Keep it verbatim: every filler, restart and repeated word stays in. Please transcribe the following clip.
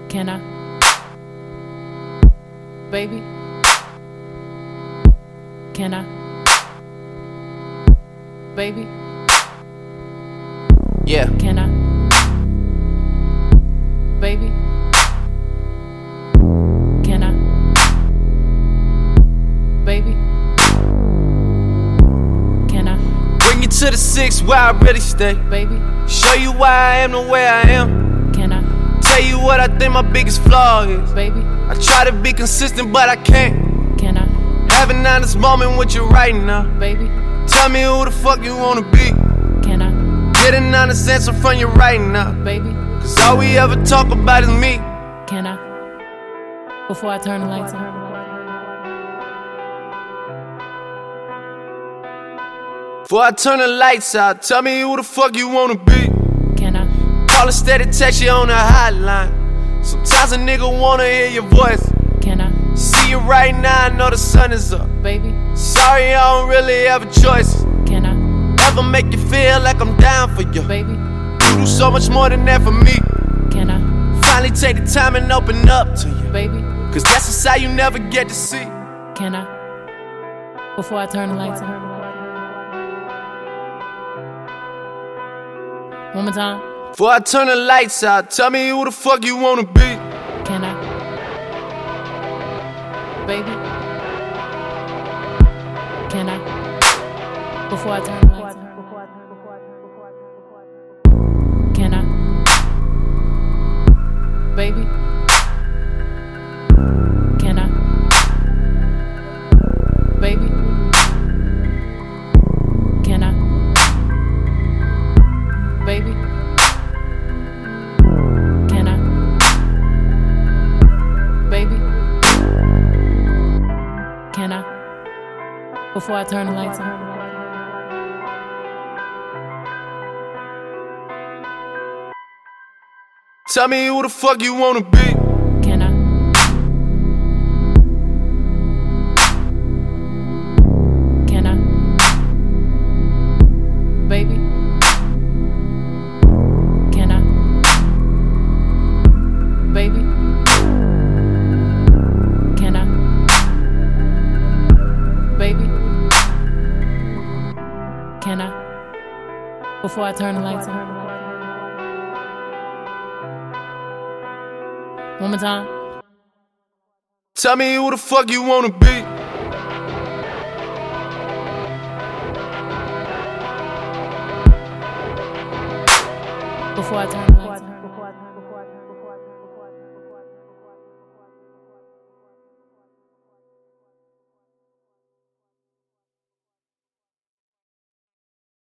Can I? Baby? Can I? Baby? Yeah. Can I? Baby? Can I? Baby? Can I? Bring you to the six where I really stay. Baby? Show you why I am the way I am. Can I? Tell you what I think my biggest flaw is. Baby? I try to be consistent, but I can't. Can I? Have an honest moment with you right now. Baby? Tell me who the fuck you wanna be. Can I? Get an honest answer from you right now. Baby? Cause all we ever talk about is me. Can I? Before I turn the lights on. Before I turn the lights out, tell me who the fuck you wanna be. Can I? Call a steady text you on the hotline. Sometimes a nigga wanna hear your voice. Can I? See you right now, I know the sun is up. Baby? Sorry, I don't really have a choice. Can I? Ever make you feel like I'm down for you? Baby? You do so much more than that for me. Can I? Finally take the time and open up to you. Baby? Cause that's a side you never get to see. Can I? Before I turn the lights on. One more time. Before I turn the lights out, tell me who the fuck you wanna be. Can I? Baby? Can I? Before I turn the lights on. Can I? Baby? Can I? Baby? Can I? Baby? Can I? Baby? Can I? Before I turn the lights on. Tell me who the fuck you wanna be. Can I? Can I? Baby? Can I? Baby? Can I? Baby? Can I? Before I turn the lights on. One more time. Tell me who the fuck you wanna be. Before I turn the lights on.